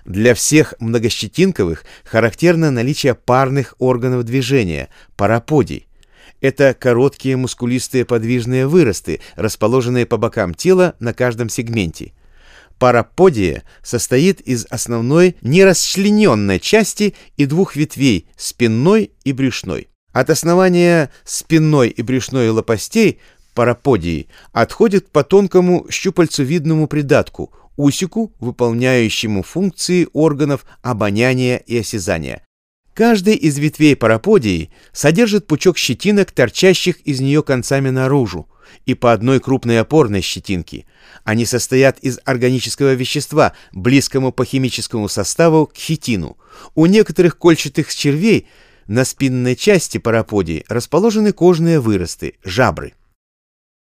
Для всех многощетинковых характерно наличие парных органов движения – параподий. Это короткие мускулистые подвижные выросты, расположенные по бокам тела на каждом сегменте. Параподия состоит из основной нерасчлененной части и двух ветвей – спинной и брюшной. От основания спинной и брюшной лопастей параподии отходит по тонкому щупальцевидному придатку – усику, выполняющему функции органов обоняния и осязания. Каждый из ветвей параподии содержит пучок щетинок, торчащих из нее концами наружу, и по одной крупной опорной щетинке. Они состоят из органического вещества, близкому по химическому составу к хитину. У некоторых кольчатых червей на спинной части параподии расположены кожные выросты – жабры.